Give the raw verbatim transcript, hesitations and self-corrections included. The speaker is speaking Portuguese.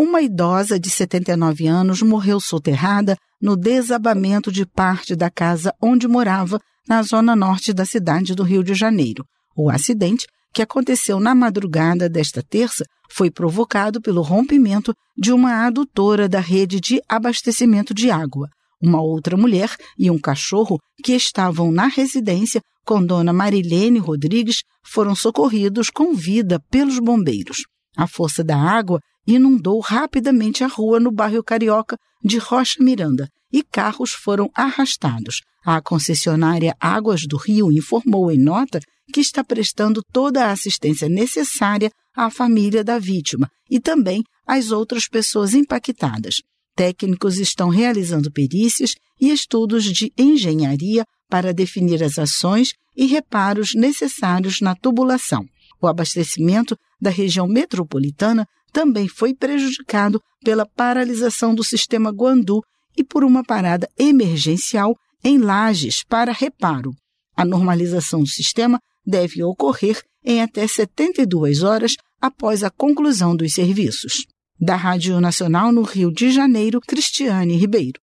uma idosa de setenta e nove anos morreu soterrada no desabamento de parte da casa onde morava, na zona norte da cidade do Rio de Janeiro. O acidente, que aconteceu na madrugada desta terça, foi provocado pelo rompimento de uma adutora da rede de abastecimento de água. Uma outra mulher e um cachorro que estavam na residência com dona Marilene Rodrigues foram socorridos com vida pelos bombeiros. A força da água inundou rapidamente a rua no bairro Carioca de Rocha Miranda e carros foram arrastados. A concessionária Águas do Rio informou em nota que está prestando toda a assistência necessária à família da vítima e também às outras pessoas impactadas. Técnicos estão realizando perícias e estudos de engenharia para definir as ações e reparos necessários na tubulação. O abastecimento da região metropolitana também foi prejudicado pela paralisação do sistema Guandu e por uma parada emergencial em Lajes para reparo. A normalização do sistema deve ocorrer em até setenta e duas horas após a conclusão dos serviços. Da Rádio Nacional no Rio de Janeiro, Cristiane Ribeiro.